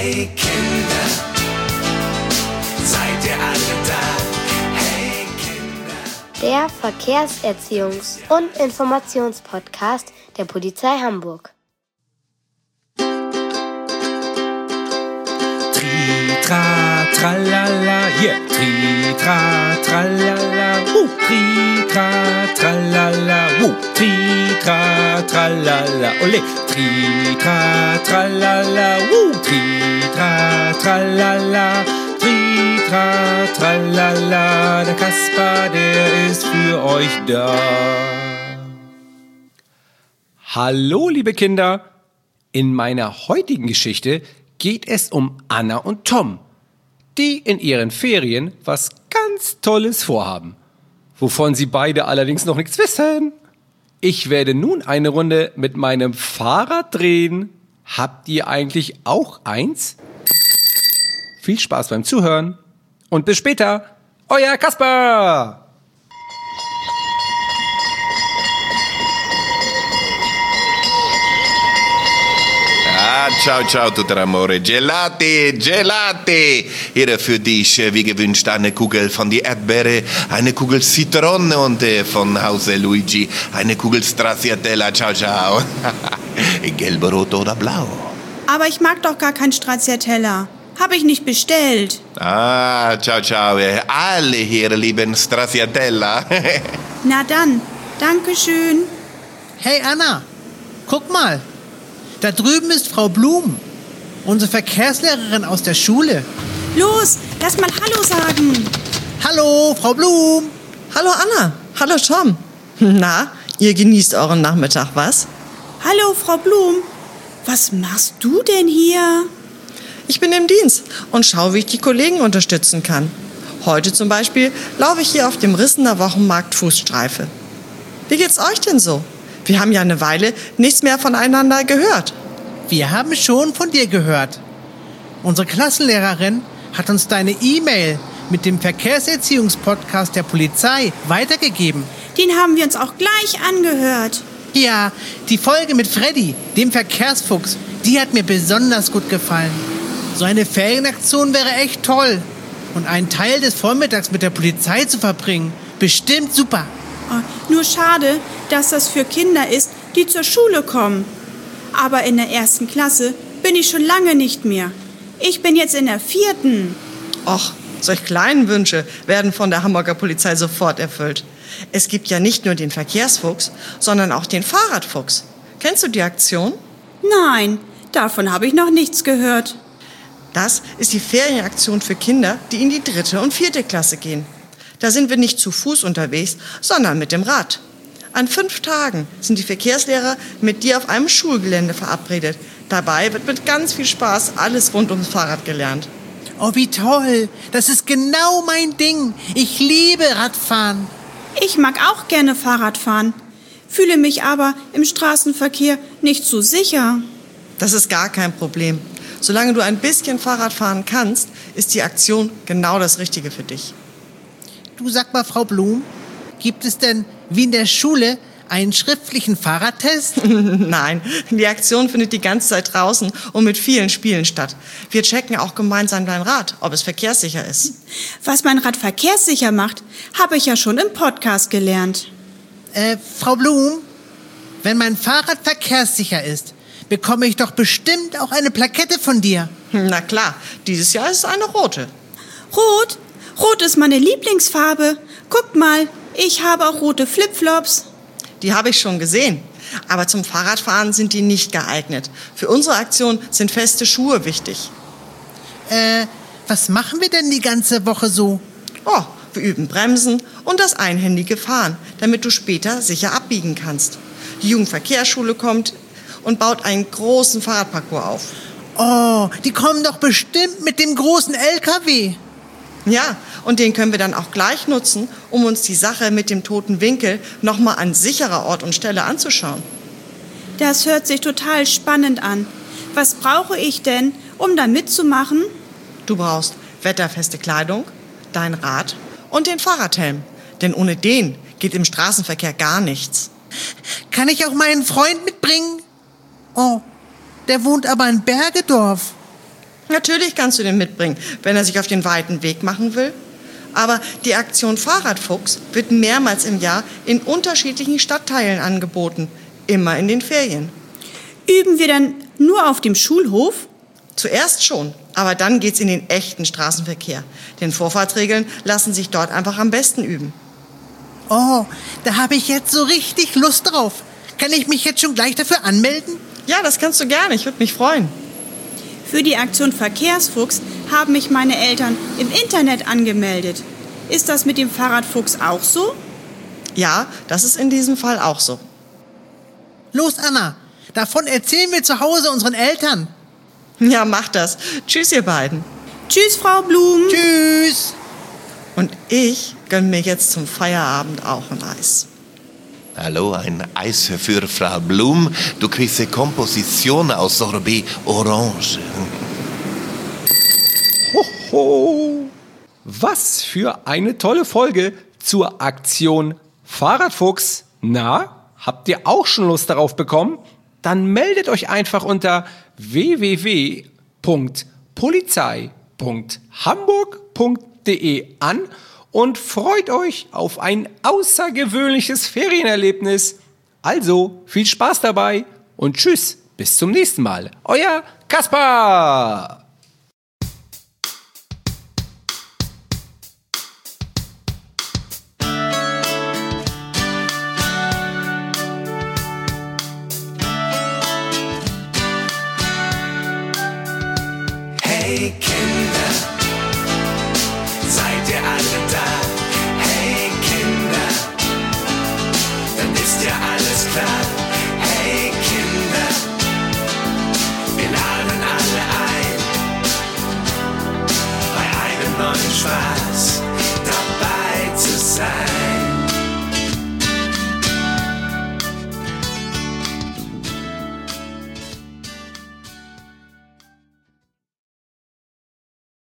Hey Kinder, seid ihr alle da? Hey Kinder. Der Verkehrserziehungs- und Informationspodcast der Polizei Hamburg. Tri-tra, tralala, yeah. Tri-tra, tralala, Tri-tra, tralala, Tri-tra, tralala, ole. Tri-tra, tralala, Tri-tra, tralala, Tri-tra, tralala. Der Kasper, der ist für euch da. Hallo, liebe Kinder. In meiner heutigen Geschichte geht es um Anna und Tom, die in ihren Ferien was ganz Tolles vorhaben, wovon sie beide allerdings noch nichts wissen. Ich werde nun eine Runde mit meinem Fahrrad drehen. Habt ihr eigentlich auch eins? Viel Spaß beim Zuhören und bis später, euer Kasper! Ciao, ciao, tutter amore. Gelati, gelati. Hier für dich, wie gewünscht, eine Kugel von die Erdbeere, eine Kugel Zitrone und von Hause Luigi, eine Kugel Stracciatella. Ciao, ciao. Gelb, rot oder blau? Aber ich mag doch gar kein Stracciatella. Habe ich nicht bestellt. Ciao, ciao. Alle hier lieben Stracciatella. Na dann, Dankeschön. Hey Anna, guck mal. Da drüben ist Frau Blum, unsere Verkehrslehrerin aus der Schule. Los, lass mal Hallo sagen. Hallo, Frau Blum. Hallo Anna, hallo Tom. Na, ihr genießt euren Nachmittag, was? Hallo, Frau Blum. Was machst du denn hier? Ich bin im Dienst und schaue, wie ich die Kollegen unterstützen kann. Heute zum Beispiel laufe ich hier auf dem Rissener Wochenmarkt Fußstreife. Wie geht's euch denn so? Wir haben ja eine Weile nichts mehr voneinander gehört. Wir haben schon von dir gehört. Unsere Klassenlehrerin hat uns deine E-Mail mit dem Verkehrserziehungspodcast der Polizei weitergegeben. Den haben wir uns auch gleich angehört. Ja, die Folge mit Freddy, dem Verkehrsfuchs, die hat mir besonders gut gefallen. So eine Ferienaktion wäre echt toll. Und einen Teil des Vormittags mit der Polizei zu verbringen, bestimmt super. Oh, nur schade, dass das für Kinder ist, die zur Schule kommen. Aber in der 1. Klasse bin ich schon lange nicht mehr. Ich bin jetzt in der 4. Och, solch kleinen Wünsche werden von der Hamburger Polizei sofort erfüllt. Es gibt ja nicht nur den Verkehrsfuchs, sondern auch den Fahrradfuchs. Kennst du die Aktion? Nein, davon habe ich noch nichts gehört. Das ist die Ferienaktion für Kinder, die in die 3. und 4. Klasse gehen. Da sind wir nicht zu Fuß unterwegs, sondern mit dem Rad. An 5 Tagen sind die Verkehrslehrer mit dir auf einem Schulgelände verabredet. Dabei wird mit ganz viel Spaß alles rund ums Fahrrad gelernt. Oh, wie toll. Das ist genau mein Ding. Ich liebe Radfahren. Ich mag auch gerne Fahrrad fahren, fühle mich aber im Straßenverkehr nicht so sicher. Das ist gar kein Problem. Solange du ein bisschen Fahrrad fahren kannst, ist die Aktion genau das Richtige für dich. Du, sag mal, Frau Blum, gibt es denn wie in der Schule einen schriftlichen Fahrradtest? Nein, die Aktion findet die ganze Zeit draußen und mit vielen Spielen statt. Wir checken auch gemeinsam dein Rad, ob es verkehrssicher ist. Was mein Rad verkehrssicher macht, habe ich ja schon im Podcast gelernt. Frau Blum, wenn mein Fahrrad verkehrssicher ist, bekomme ich doch bestimmt auch eine Plakette von dir. Na klar, dieses Jahr ist es eine rote. Rot? Rot ist meine Lieblingsfarbe. Guckt mal, ich habe auch rote Flipflops. Die habe ich schon gesehen. Aber zum Fahrradfahren sind die nicht geeignet. Für unsere Aktion sind feste Schuhe wichtig. Was machen wir denn die ganze Woche so? Oh, wir üben Bremsen und das einhändige Fahren, damit du später sicher abbiegen kannst. Die Jugendverkehrsschule kommt und baut einen großen Fahrradparcours auf. Oh, die kommen doch bestimmt mit dem großen LKW. Ja, und den können wir dann auch gleich nutzen, um uns die Sache mit dem toten Winkel nochmal an sicherer Ort und Stelle anzuschauen. Das hört sich total spannend an. Was brauche ich denn, um da mitzumachen? Du brauchst wetterfeste Kleidung, dein Rad und den Fahrradhelm. Denn ohne den geht im Straßenverkehr gar nichts. Kann ich auch meinen Freund mitbringen? Oh, der wohnt aber in Bergedorf. Natürlich kannst du den mitbringen, wenn er sich auf den weiten Weg machen will. Aber die Aktion Fahrradfuchs wird mehrmals im Jahr in unterschiedlichen Stadtteilen angeboten, immer in den Ferien. Üben wir dann nur auf dem Schulhof? Zuerst schon, aber dann geht's in den echten Straßenverkehr. Denn Vorfahrtsregeln lassen sich dort einfach am besten üben. Oh, da habe ich jetzt so richtig Lust drauf. Kann ich mich jetzt schon gleich dafür anmelden? Ja, das kannst du gerne, ich würde mich freuen. Für die Aktion Verkehrsfuchs haben mich meine Eltern im Internet angemeldet. Ist das mit dem Fahrradfuchs auch so? Ja, das ist in diesem Fall auch so. Los, Anna, davon erzählen wir zu Hause unseren Eltern. Ja, mach das. Tschüss, ihr beiden. Tschüss, Frau Blum. Tschüss. Und ich gönn mir jetzt zum Feierabend auch ein Eis. Hallo, ein Eis für Frau Blum. Du kriegst eine Komposition aus Sorbet Orange. Hoho! Was für eine tolle Folge zur Aktion Fahrradfuchs. Na, habt ihr auch schon Lust darauf bekommen? Dann meldet euch einfach unter www.polizei.hamburg.de an und freut euch auf ein außergewöhnliches Ferienerlebnis. Also, viel Spaß dabei und tschüss, bis zum nächsten Mal. Euer Kaspar! Hey Kinder,